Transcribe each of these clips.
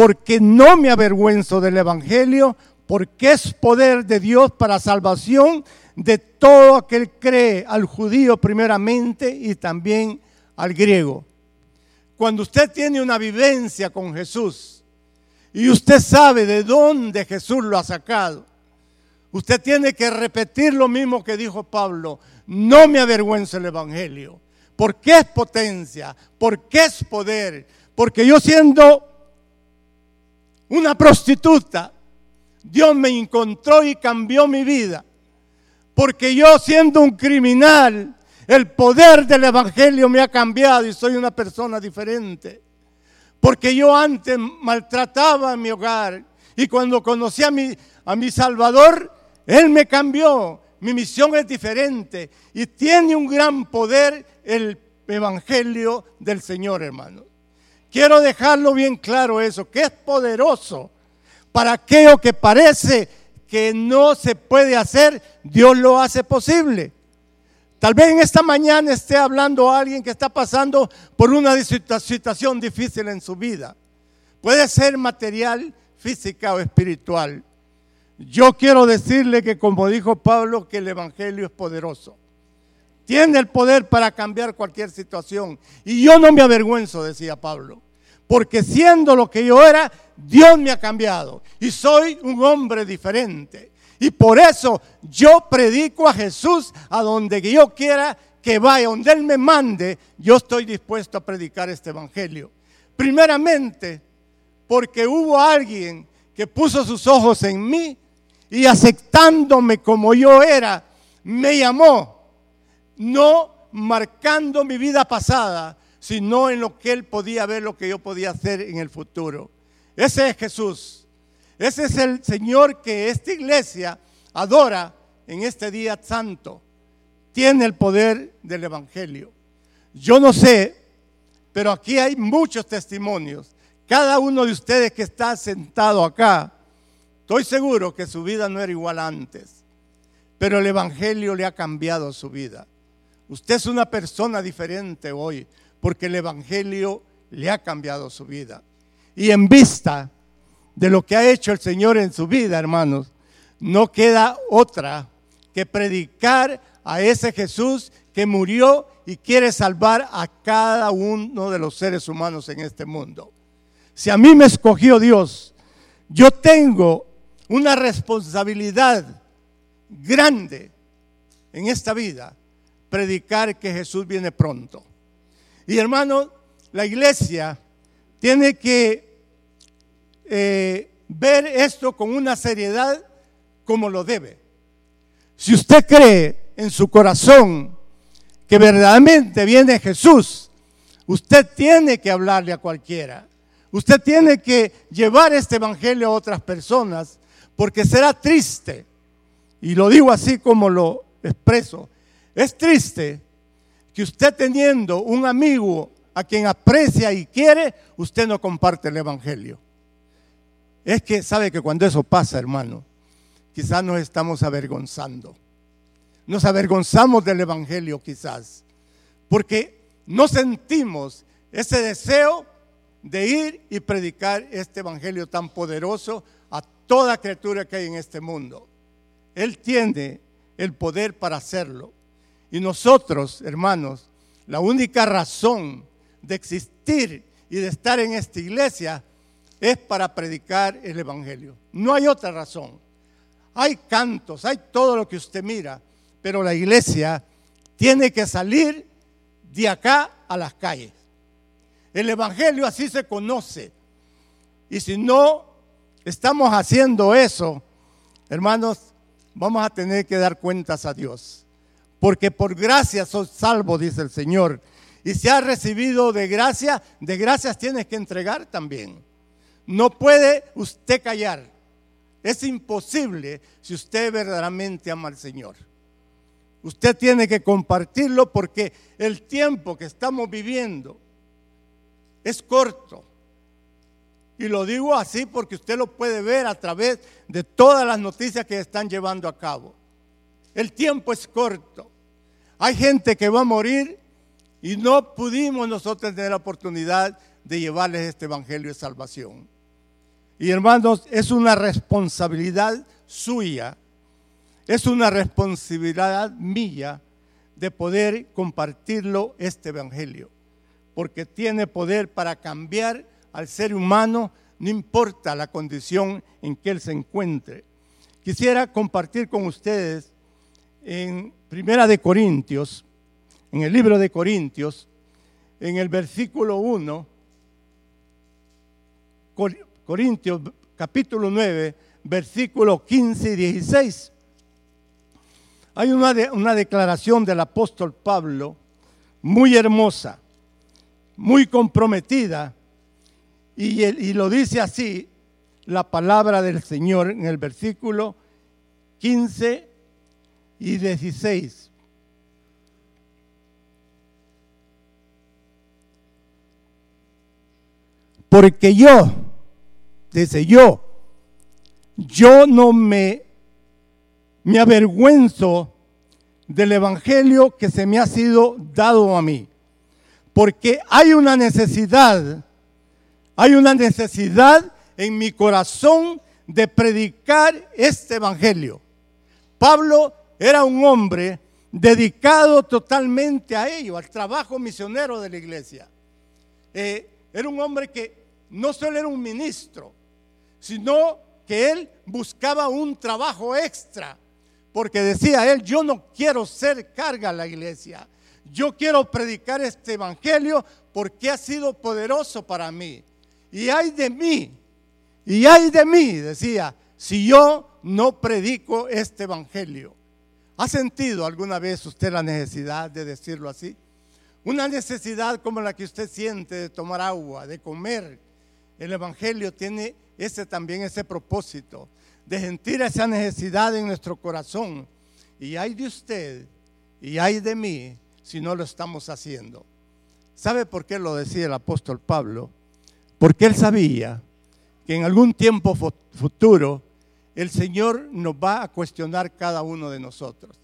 porque no me avergüenzo del evangelio, porque es poder de Dios para salvación de todo aquel que cree, al judío primeramente y también al griego. Cuando usted tiene una vivencia con Jesús y usted sabe de dónde Jesús lo ha sacado, usted tiene que repetir lo mismo que dijo Pablo: no me avergüenzo del evangelio, porque es potencia, porque es poder, porque yo siendo una prostituta, Dios me encontró y cambió mi vida. Porque yo siendo un criminal, el poder del evangelio me ha cambiado y soy una persona diferente. Porque yo antes maltrataba mi hogar y cuando conocí a mi Salvador, Él me cambió. Mi misión es diferente y tiene un gran poder el evangelio del Señor, hermano. Quiero dejarlo bien claro eso, que es poderoso. Para aquello que parece que no se puede hacer, Dios lo hace posible. Tal vez en esta mañana esté hablando a alguien que está pasando por una situación difícil en su vida. Puede ser material, física o espiritual. Yo quiero decirle que, como dijo Pablo, que el evangelio es poderoso. Tiene el poder para cambiar cualquier situación. Y yo no me avergüenzo, decía Pablo, porque siendo lo que yo era, Dios me ha cambiado y soy un hombre diferente. Y por eso yo predico a Jesús a donde yo quiera que vaya, donde Él me mande, yo estoy dispuesto a predicar este evangelio. Primeramente, porque hubo alguien que puso sus ojos en mí y aceptándome como yo era, me llamó, no marcando mi vida pasada, sino en lo que Él podía ver, lo que yo podía hacer en el futuro. Ese es Jesús. Ese es el Señor que esta iglesia adora en este día santo. Tiene el poder del evangelio. Yo no sé, pero aquí hay muchos testimonios. Cada uno de ustedes que está sentado acá, estoy seguro que su vida no era igual antes, pero el evangelio le ha cambiado su vida. Usted es una persona diferente hoy, porque el evangelio le ha cambiado su vida. Y en vista de lo que ha hecho el Señor en su vida, hermanos, no queda otra que predicar a ese Jesús que murió y quiere salvar a cada uno de los seres humanos en este mundo. Si a mí me escogió Dios, yo tengo una responsabilidad grande en esta vida, predicar que Jesús viene pronto. Y hermano, la iglesia tiene que ver esto con una seriedad como lo debe. Si usted cree en su corazón que verdaderamente viene Jesús, usted tiene que hablarle a cualquiera. Usted tiene que llevar este evangelio a otras personas, porque será triste, y lo digo así como lo expreso, es triste que usted teniendo un amigo a quien aprecia y quiere, usted no comparte el evangelio. Es que sabe que cuando eso pasa, hermano, quizás nos estamos avergonzando. Nos avergonzamos del evangelio quizás, porque no sentimos ese deseo de ir y predicar este evangelio tan poderoso a toda criatura que hay en este mundo. Él tiene el poder para hacerlo. Y nosotros, hermanos, la única razón de existir y de estar en esta iglesia es para predicar el evangelio. No hay otra razón. Hay cantos, hay todo lo que usted mira, pero la iglesia tiene que salir de acá a las calles. El evangelio así se conoce. Y si no estamos haciendo eso, hermanos, vamos a tener que dar cuentas a Dios. Porque por gracia sos salvo, dice el Señor. Y si has recibido de gracias tienes que entregar también. No puede usted callar. Es imposible si usted verdaderamente ama al Señor. Usted tiene que compartirlo porque el tiempo que estamos viviendo es corto. Y lo digo así porque usted lo puede ver a través de todas las noticias que están llevando a cabo. El tiempo es corto. Hay gente que va a morir y no pudimos nosotros tener la oportunidad de llevarles este evangelio de salvación. Y hermanos, es una responsabilidad suya, es una responsabilidad mía de poder compartirlo este evangelio, porque tiene poder para cambiar al ser humano, no importa la condición en que él se encuentre. Quisiera compartir con ustedes en Primera de Corintios, en el libro de Corintios, en el versículo 1, Corintios capítulo 9, versículos 15 y 16. Hay una declaración del apóstol Pablo muy hermosa, muy comprometida, y lo dice así la palabra del Señor en el versículo 15 y 16. Porque yo, dice yo no me avergüenzo del evangelio que se me ha sido dado a mí, porque hay una necesidad en mi corazón de predicar este evangelio. Pablo era un hombre dedicado totalmente a ello, al trabajo misionero de la iglesia. Era un hombre que no solo era un ministro, sino que él buscaba un trabajo extra, porque decía él: yo no quiero ser carga a la iglesia, yo quiero predicar este evangelio porque ha sido poderoso para mí. Y ay de mí, decía, si yo no predico este evangelio. ¿Ha sentido alguna vez usted la necesidad de decirlo así? Una necesidad como la que usted siente de tomar agua, de comer. El evangelio tiene también ese propósito de sentir esa necesidad en nuestro corazón. Y hay de usted y hay de mí si no lo estamos haciendo. ¿Sabe por qué lo decía el apóstol Pablo? Porque él sabía que en algún tiempo futuro el Señor nos va a cuestionar cada uno de nosotros.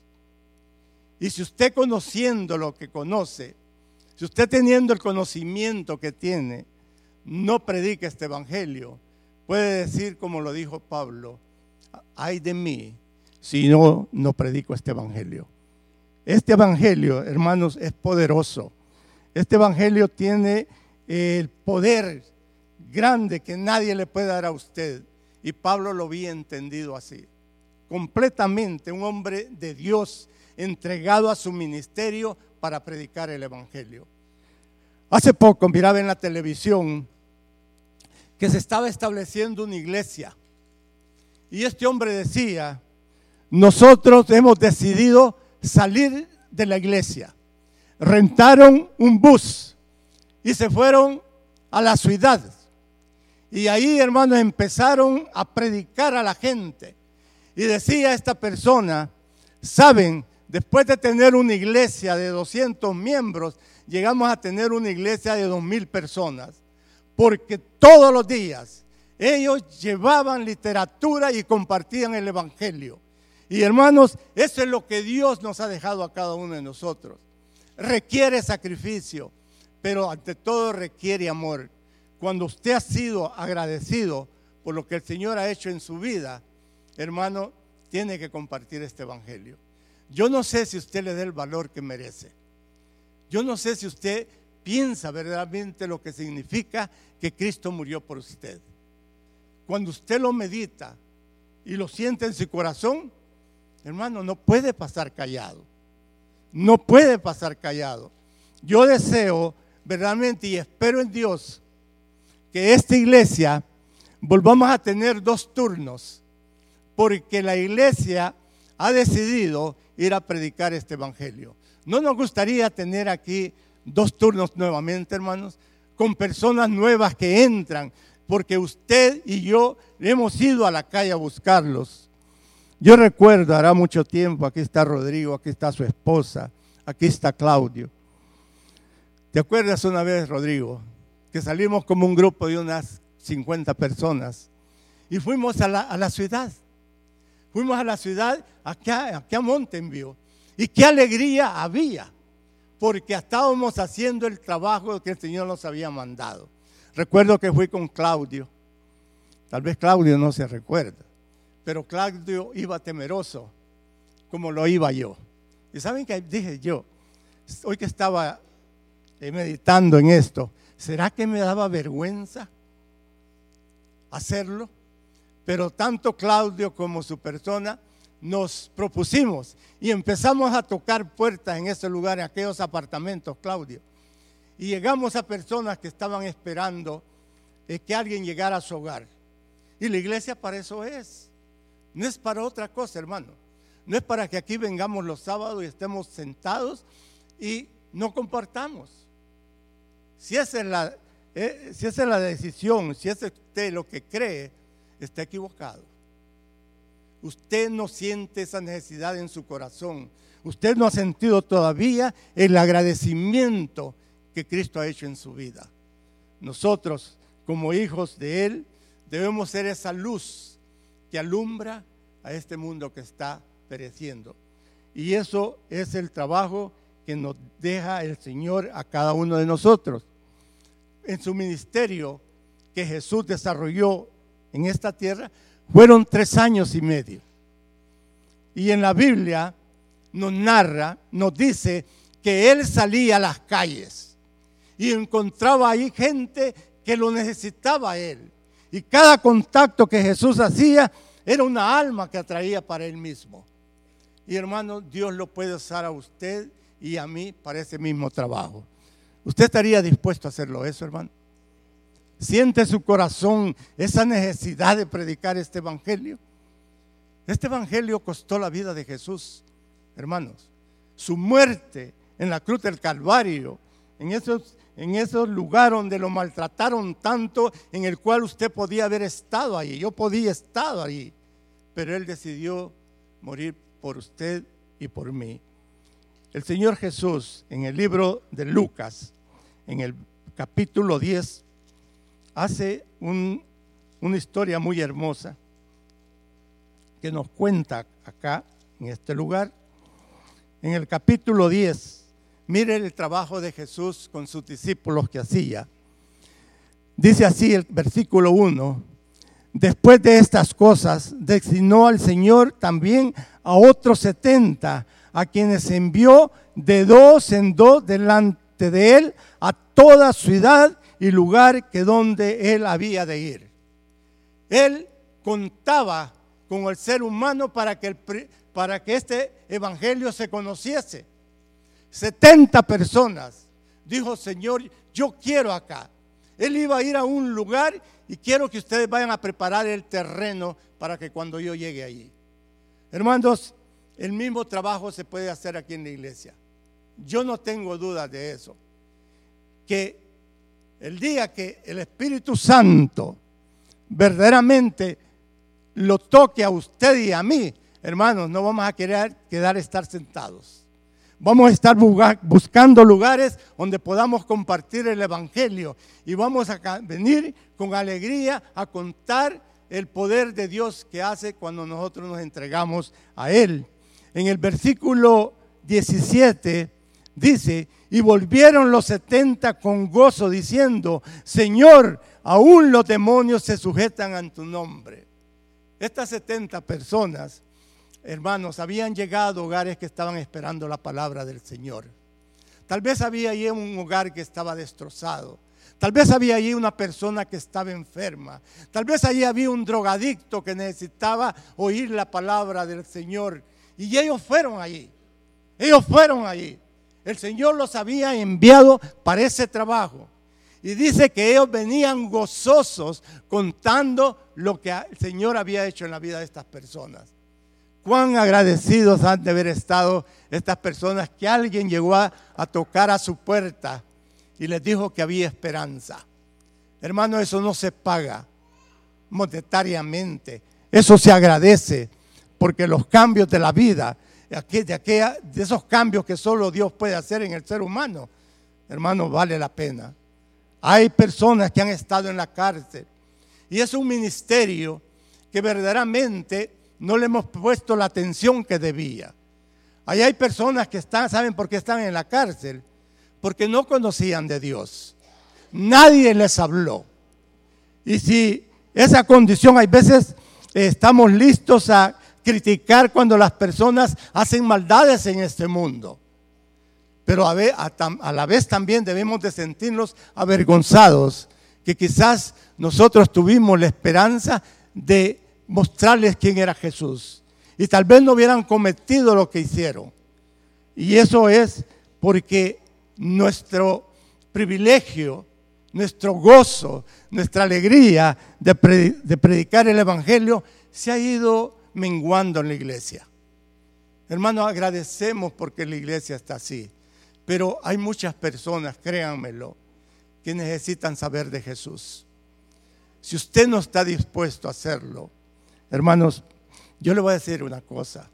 Y si usted, conociendo lo que conoce, si usted, teniendo el conocimiento que tiene, no predica este evangelio, puede decir como lo dijo Pablo: ay de mí si no predico este evangelio. Este evangelio, hermanos, es poderoso. Este evangelio tiene el poder grande que nadie le puede dar a usted. Y Pablo lo había entendido así. Completamente un hombre de Dios, entregado a su ministerio para predicar el evangelio. Hace poco miraba en la televisión que se estaba estableciendo una iglesia. Y este hombre decía: nosotros hemos decidido salir de la iglesia. Rentaron un bus y se fueron a la ciudad. Y ahí, hermanos, empezaron a predicar a la gente. Y decía esta persona: saben, después de tener una iglesia de 200 miembros, llegamos a tener una iglesia de 2,000 personas. Porque todos los días ellos llevaban literatura y compartían el evangelio. Y hermanos, eso es lo que Dios nos ha dejado a cada uno de nosotros. Requiere sacrificio, pero ante todo requiere amor. Cuando usted ha sido agradecido por lo que el Señor ha hecho en su vida, hermano, tiene que compartir este evangelio. Yo no sé si usted le da el valor que merece. Yo no sé si usted piensa verdaderamente lo que significa que Cristo murió por usted. Cuando usted lo medita y lo siente en su corazón, hermano, no puede pasar callado. No puede pasar callado. Yo deseo verdaderamente y espero en Dios que esta iglesia volvamos a tener 2 turnos, porque la iglesia ha decidido ir a predicar este evangelio. ¿No nos gustaría tener aquí 2 turnos nuevamente, hermanos? Con personas nuevas que entran, porque usted y yo hemos ido a la calle a buscarlos. Yo recuerdo, hará mucho tiempo, aquí está Rodrigo, aquí está su esposa, aquí está Claudio. ¿Te acuerdas una vez, Rodrigo, que salimos como un grupo de unas 50 personas y fuimos a la ciudad? Fuimos a la ciudad, aquí a Mountain View, y qué alegría había, porque estábamos haciendo el trabajo que el Señor nos había mandado. Recuerdo que fui con Claudio. Tal vez Claudio no se recuerda, pero Claudio iba temeroso, como lo iba yo. ¿Y saben qué dije yo? Hoy que estaba meditando en esto, ¿será que me daba vergüenza hacerlo? Pero tanto Claudio como su persona nos propusimos y empezamos a tocar puertas en ese lugar, en aquellos apartamentos, Claudio. Y llegamos a personas que estaban esperando que alguien llegara a su hogar. Y la iglesia para eso es. No es para otra cosa, hermano. No es para que aquí vengamos los sábados y estemos sentados y no compartamos. Si esa es la decisión, si es usted lo que cree, está equivocado. Usted no siente esa necesidad en su corazón. Usted no ha sentido todavía el agradecimiento que Cristo ha hecho en su vida. Nosotros, como hijos de Él, debemos ser esa luz que alumbra a este mundo que está pereciendo. Y eso es el trabajo que nos deja el Señor a cada uno de nosotros. En su ministerio que Jesús desarrolló en esta tierra, fueron 3 años y medio. Y en la Biblia nos narra, nos dice que Él salía a las calles y encontraba ahí gente que lo necesitaba a Él. Y cada contacto que Jesús hacía era una alma que atraía para Él mismo. Y hermano, Dios lo puede usar a usted y a mí para ese mismo trabajo. ¿Usted estaría dispuesto a hacerlo eso, hermano? ¿Siente su corazón esa necesidad de predicar este evangelio? Este evangelio costó la vida de Jesús, hermanos. Su muerte en la cruz del Calvario, en esos lugares donde lo maltrataron tanto, en el cual usted podía haber estado allí. Yo podía estar allí, pero Él decidió morir por usted y por mí. El Señor Jesús, en el libro de Lucas, en el capítulo 10, hace una historia muy hermosa que nos cuenta acá, en este lugar. En el capítulo 10, mire el trabajo de Jesús con sus discípulos que hacía. Dice así el versículo 1: después de estas cosas, designó al Señor también a otros 70, a quienes envió de 2 en 2 delante de Él a toda ciudad y lugar que donde Él había de ir. Él contaba con el ser humano para que este evangelio se conociese. 70 personas. Dijo: Señor, yo quiero acá. Él iba a ir a un lugar y quiero que ustedes vayan a preparar el terreno para que cuando yo llegue allí. Hermanos, el mismo trabajo se puede hacer aquí en la iglesia. Yo no tengo dudas de eso. Que el día que el Espíritu Santo verdaderamente lo toque a usted y a mí, hermanos, no vamos a quedar estar sentados. Vamos a estar buscando lugares donde podamos compartir el evangelio y vamos a venir con alegría a contar el poder de Dios que hace cuando nosotros nos entregamos a Él. En el versículo 17 dice: y volvieron los 70 con gozo diciendo: Señor, aún los demonios se sujetan a tu nombre. Estas 70 personas, hermanos, habían llegado a hogares que estaban esperando la palabra del Señor. Tal vez había allí un hogar que estaba destrozado. Tal vez había allí una persona que estaba enferma. Tal vez allí había un drogadicto que necesitaba oír la palabra del Señor. Y ellos fueron allí. Ellos fueron allí. El Señor los había enviado para ese trabajo. Y dice que ellos venían gozosos contando lo que el Señor había hecho en la vida de estas personas. Cuán agradecidos han de haber estado estas personas que alguien llegó a tocar a su puerta y les dijo que había esperanza. Hermano, eso no se paga monetariamente. Eso se agradece porque los cambios de la vida, de esos cambios que solo Dios puede hacer en el ser humano, hermano, vale la pena. Hay personas que han estado en la cárcel y es un ministerio que verdaderamente no le hemos puesto la atención que debía. Ahí hay personas que ¿saben por qué están en la cárcel? Porque no conocían de Dios. Nadie les habló. Y si esa condición. Hay veces estamos listos a criticar cuando las personas hacen maldades en este mundo. Pero a la vez también debemos de sentirnos avergonzados, que quizás nosotros tuvimos la esperanza de mostrarles quién era Jesús. Y tal vez no hubieran cometido lo que hicieron. Y eso es porque nuestro privilegio, nuestro gozo, nuestra alegría de predicar el Evangelio se ha ido menguando en la iglesia. Hermanos, agradecemos porque la iglesia está así. Pero hay muchas personas, créanmelo, que necesitan saber de Jesús. Si usted no está dispuesto a hacerlo, hermanos, yo le voy a decir una cosa.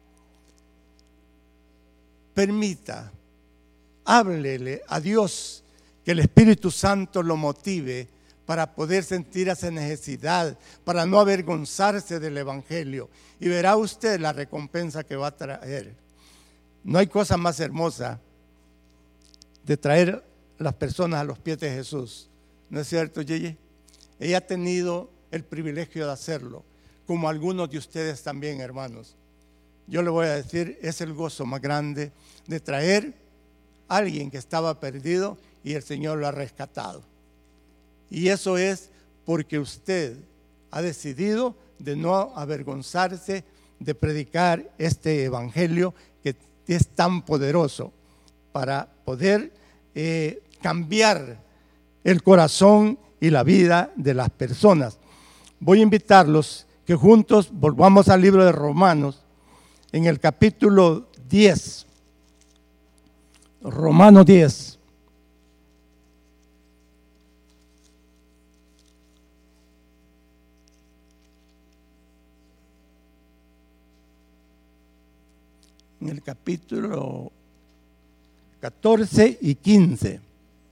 Permita, háblele a Dios, que el Espíritu Santo lo motive para poder sentir esa necesidad, para no avergonzarse del Evangelio. Y verá usted la recompensa que va a traer. No hay cosa más hermosa de traer las personas a los pies de Jesús. ¿No es cierto, Yeye? Ella ha tenido el privilegio de hacerlo, como algunos de ustedes también, hermanos. Yo le voy a decir, es el gozo más grande de traer a alguien que estaba perdido y el Señor lo ha rescatado. Y eso es porque usted ha decidido de no avergonzarse de predicar este evangelio que es tan poderoso para poder cambiar el corazón y la vida de las personas. Voy a invitarlos que juntos volvamos al libro de Romanos, en el capítulo 10. Romanos 10. En el capítulo 14 y 15.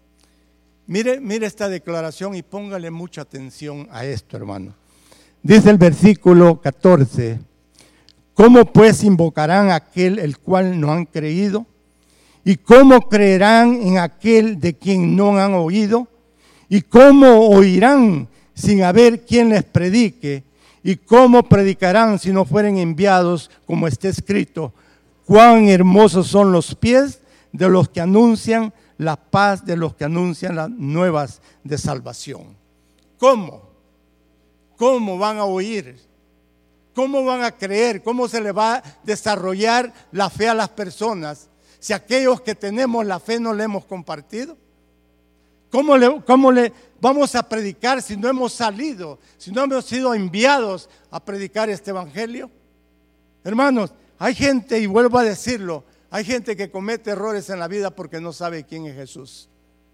Mire esta declaración y póngale mucha atención a esto, hermano. Dice el versículo 14: ¿cómo pues invocarán a aquel el cual no han creído? ¿Y cómo creerán en aquel de quien no han oído? ¿Y cómo oirán sin haber quien les predique? ¿Y cómo predicarán si no fueren enviados? Como está escrito: cuán hermosos son los pies de los que anuncian la paz, de los que anuncian las nuevas de salvación. ¿Cómo? ¿Cómo van a oír? ¿Cómo van a creer? ¿Cómo se le va a desarrollar la fe a las personas si aquellos que tenemos la fe no le hemos compartido? ¿Cómo le vamos a predicar si no hemos salido, si no hemos sido enviados a predicar este evangelio? Hermanos, hay gente, y vuelvo a decirlo, hay gente que comete errores en la vida porque no sabe quién es Jesús.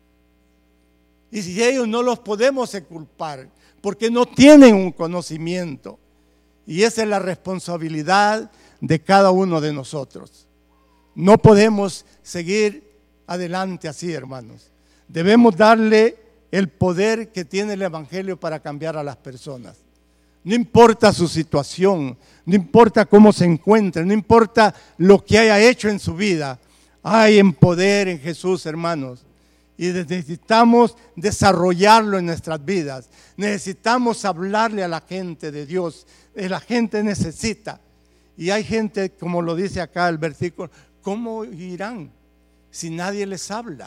Y si ellos no los podemos culpar porque no tienen un conocimiento. Y esa es la responsabilidad de cada uno de nosotros. No podemos seguir adelante así, hermanos. Debemos darle el poder que tiene el evangelio para cambiar a las personas. No importa su situación, no importa cómo se encuentre, no importa lo que haya hecho en su vida. Hay en poder en Jesús, hermanos. Y necesitamos desarrollarlo en nuestras vidas. Necesitamos hablarle a la gente de Dios. La gente necesita. Y hay gente, como lo dice acá el versículo, ¿cómo irán si nadie les habla?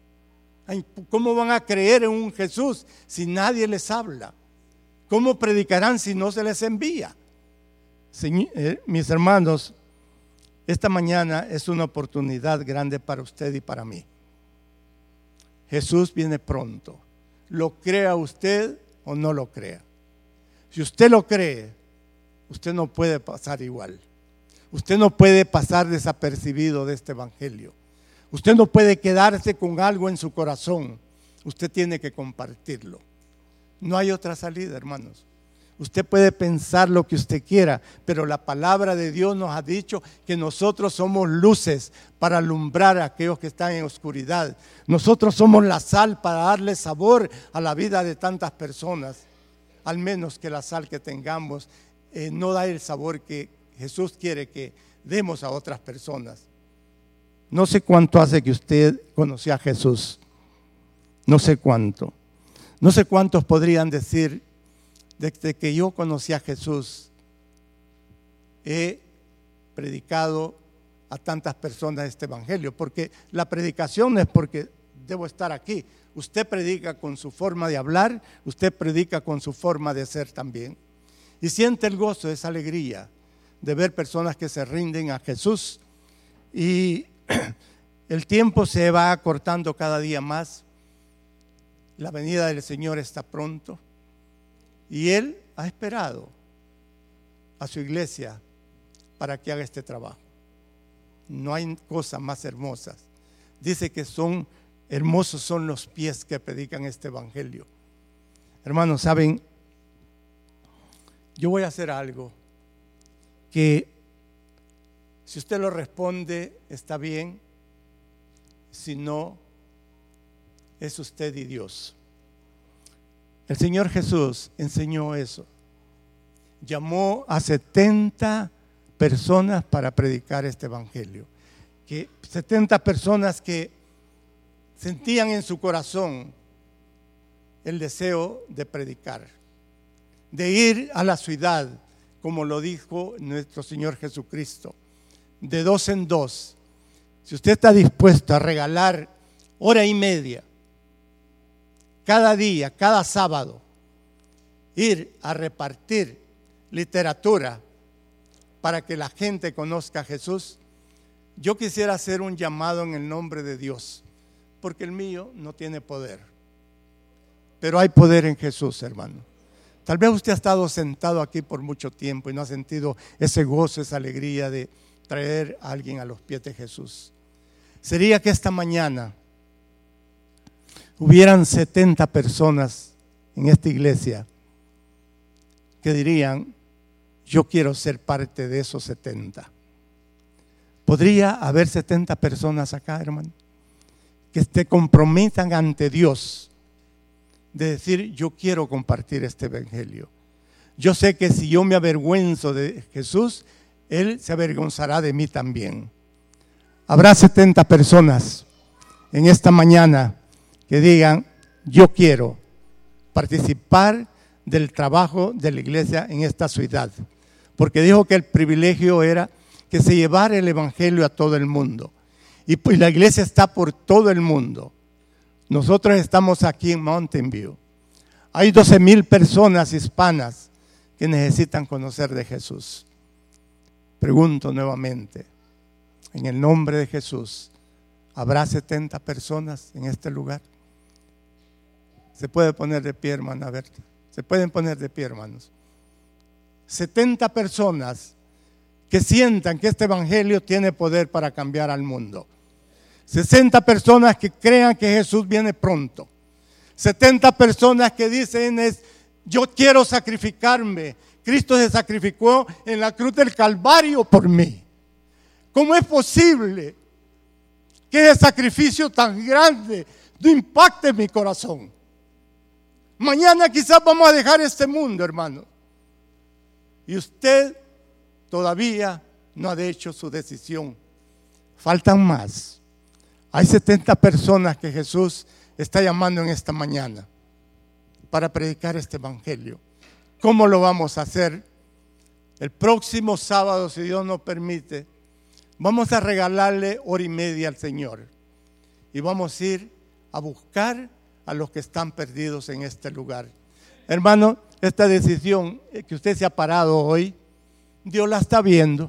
¿Cómo van a creer en un Jesús si nadie les habla? ¿Cómo predicarán si no se les envía? Mis hermanos, esta mañana es una oportunidad grande para usted y para mí. Jesús viene pronto. Lo crea usted o no lo crea. Si usted lo cree, usted no puede pasar igual. Usted no puede pasar desapercibido de este evangelio. Usted no puede quedarse con algo en su corazón. Usted tiene que compartirlo. No hay otra salida, hermanos. Usted puede pensar lo que usted quiera, pero la palabra de Dios nos ha dicho que nosotros somos luces para alumbrar a aquellos que están en oscuridad. Nosotros somos la sal para darle sabor a la vida de tantas personas. Al menos que la sal que tengamos no da el sabor que Jesús quiere que demos a otras personas. No sé cuánto hace que usted conoció a Jesús. No sé cuánto. No sé cuántos podrían decir: Desde que yo conocí a Jesús, he predicado a tantas personas este evangelio, porque la predicación no es porque debo estar aquí. Usted predica con su forma de hablar, usted predica con su forma de ser también. Y siente el gozo, esa alegría de ver personas que se rinden a Jesús. Y el tiempo se va acortando cada día más. La venida del Señor está pronto. Y Él ha esperado a su iglesia para que haga este trabajo. No hay cosas más hermosas. Dice que hermosos son los pies que predican este evangelio. Hermanos, ¿saben? Yo voy a hacer algo que si usted lo responde está bien, si no, es usted y Dios. El Señor Jesús enseñó eso. Llamó a 70 personas para predicar este evangelio. 70 personas que sentían en su corazón el deseo de predicar, de ir a la ciudad, como lo dijo nuestro Señor Jesucristo, de 2 en 2. Si usted está dispuesto a regalar hora y media, cada día, cada sábado, ir a repartir literatura para que la gente conozca a Jesús, yo quisiera hacer un llamado en el nombre de Dios, porque el mío no tiene poder, pero hay poder en Jesús, hermano. Tal vez usted ha estado sentado aquí por mucho tiempo y no ha sentido ese gozo, esa alegría de traer a alguien a los pies de Jesús. Sería que esta mañana hubieran 70 personas en esta iglesia que dirían: yo quiero ser parte de esos 70. ¿Podría haber 70 personas acá, hermano, que se comprometan ante Dios de decir: yo quiero compartir este evangelio? Yo sé que si yo me avergüenzo de Jesús, Él se avergonzará de mí también. Habrá 70 personas en esta mañana que digan: yo quiero participar del trabajo de la iglesia en esta ciudad, porque dijo que el privilegio era que se llevara el evangelio a todo el mundo, y pues la iglesia está por todo el mundo. Nosotros estamos aquí en Mountain View. Hay 12,000 personas hispanas que necesitan conocer de Jesús. Pregunto nuevamente, en el nombre de Jesús, ¿habrá 70 personas en este lugar? Se puede poner de pie, hermana Berta. Se pueden poner de pie, hermanos. 70 personas que sientan que este evangelio tiene poder para cambiar al mundo. 60 personas que crean que Jesús viene pronto. 70 personas que dicen: yo quiero sacrificarme. Cristo se sacrificó en la cruz del Calvario por mí. ¿Cómo es posible que ese sacrificio tan grande no impacte mi corazón? Mañana quizás vamos a dejar este mundo, hermano, y usted todavía no ha hecho su decisión. Faltan más. Hay 70 personas que Jesús está llamando en esta mañana para predicar este evangelio. ¿Cómo lo vamos a hacer? El próximo sábado, si Dios nos permite, vamos a regalarle hora y media al Señor y vamos a ir a buscar a los que están perdidos en este lugar. Hermano, esta decisión que usted se ha parado hoy, Dios la está viendo.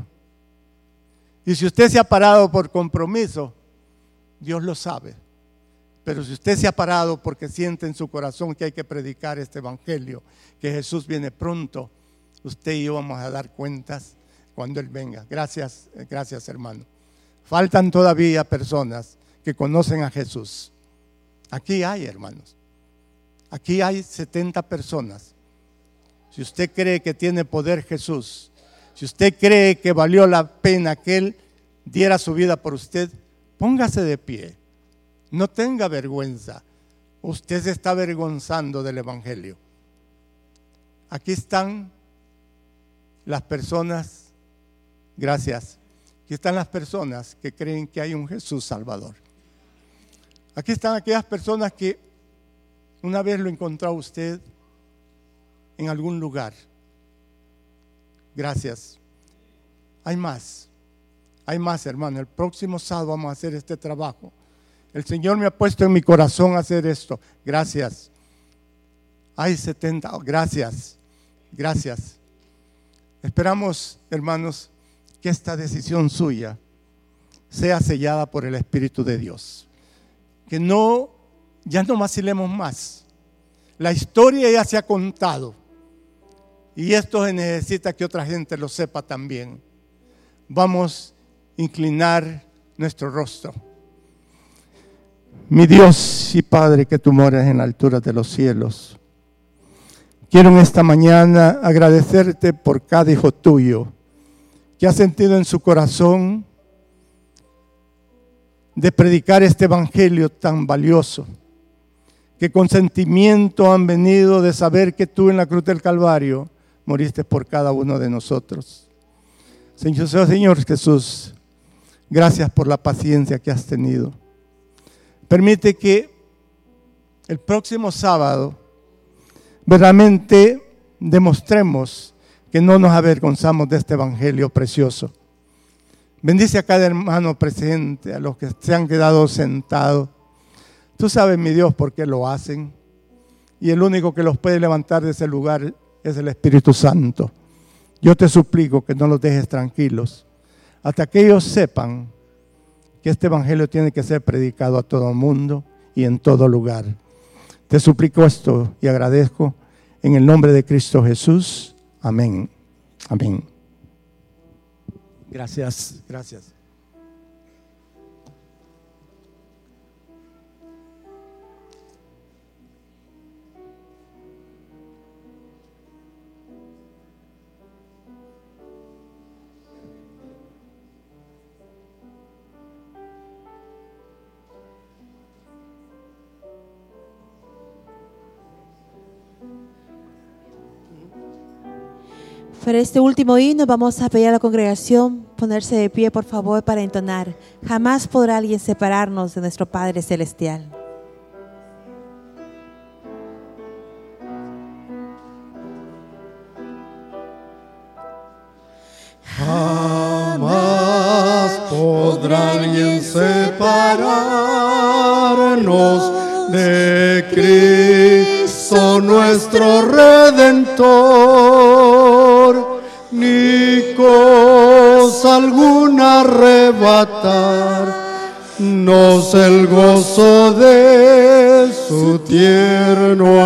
Y si usted se ha parado por compromiso, Dios lo sabe. Pero si usted se ha parado porque siente en su corazón que hay que predicar este evangelio, que Jesús viene pronto, usted y yo vamos a dar cuentas cuando Él venga. Gracias, gracias, hermano. Faltan todavía personas que conocen a Jesús. Aquí hay, hermanos. Aquí hay 70 personas. Si usted cree que tiene poder Jesús, si usted cree que valió la pena que Él diera su vida por usted, póngase de pie. No tenga vergüenza. Usted se está avergonzando del evangelio. Aquí están las personas, gracias. Aquí están las personas que creen que hay un Jesús Salvador. Aquí están aquellas personas que una vez lo encontró a usted en algún lugar. Gracias. Hay más, hermano. El próximo sábado vamos a hacer este trabajo. El Señor me ha puesto en mi corazón hacer esto. Gracias. Hay 70. Gracias. Esperamos, hermanos, que esta decisión suya sea sellada por el Espíritu de Dios. Que ya no vacilemos más. La historia ya se ha contado. Y esto se necesita que otra gente lo sepa también. Vamos a inclinar nuestro rostro. Mi Dios y Padre, que tú moras en la altura de los cielos, quiero en esta mañana agradecerte por cada hijo tuyo que ha sentido en su corazón de predicar este evangelio tan valioso, que con sentimiento han venido de saber que tú en la cruz del Calvario moriste por cada uno de nosotros. Señor Jesús, gracias por la paciencia que has tenido. Permite que el próximo sábado verdaderamente demostremos que no nos avergonzamos de este evangelio precioso. Bendice a cada hermano presente, a los que se han quedado sentados. Tú sabes, mi Dios, por qué lo hacen. Y el único que los puede levantar de ese lugar es el Espíritu Santo. Yo te suplico que no los dejes tranquilos hasta que ellos sepan que este evangelio tiene que ser predicado a todo el mundo y en todo lugar. Te suplico esto y agradezco en el nombre de Cristo Jesús. Amén. Amén. Gracias. Para este último himno vamos a pedir a la congregación ponerse de pie, por favor, para entonar. Jamás podrá alguien separarnos de nuestro Padre Celestial. Jamás podrá alguien separarnos de Cristo nuestro Redentor, ni cosa alguna arrebatarnos el gozo de su tierno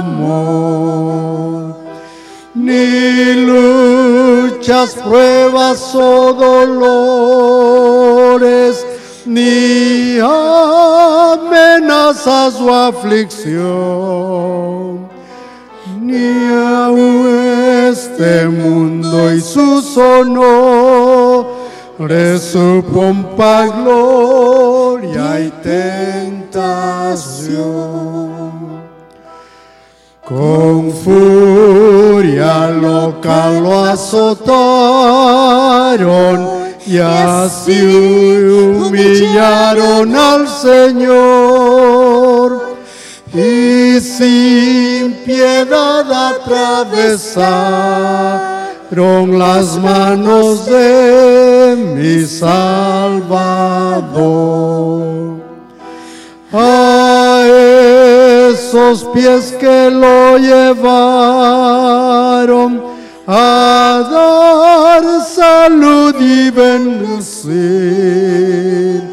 amor. Ni luchas, pruebas o dolores, ni amenazas o aflicción, ni aun este mundo y sus honores, su pompa, gloria y tentación. Con furia loca lo azotaron y así humillaron al Señor, y sin piedad atravesaron las manos de mi Salvador. A esos pies que lo llevaron a dar salud y bendecir,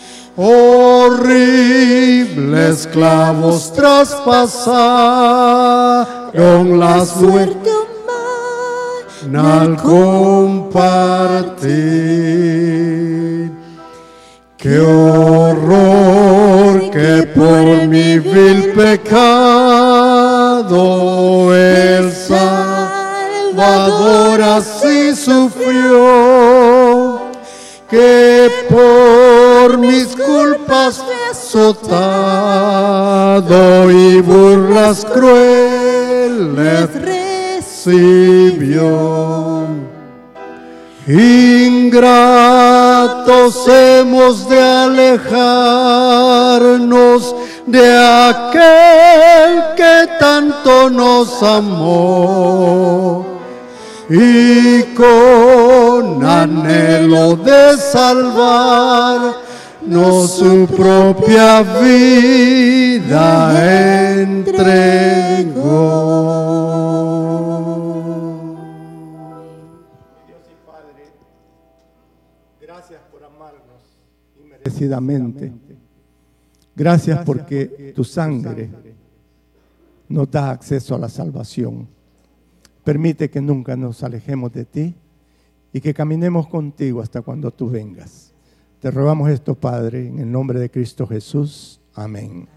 horribles clavos traspasaron las muertes al compartir. ¡Qué horror que por mi vil pecado el Salvador así sufrió! Que por mis culpas fue azotado y burlas crueles recibió. Ingratos hemos de alejarnos de aquel que tanto nos amó, y con anhelo de salvarnos su propia vida entregó. Gracias por amarnos inmerecidamente. Gracias porque tu sangre nos da acceso a la salvación. Permite que nunca nos alejemos de ti y que caminemos contigo hasta cuando tú vengas. Te rogamos esto, Padre, en el nombre de Cristo Jesús. Amén.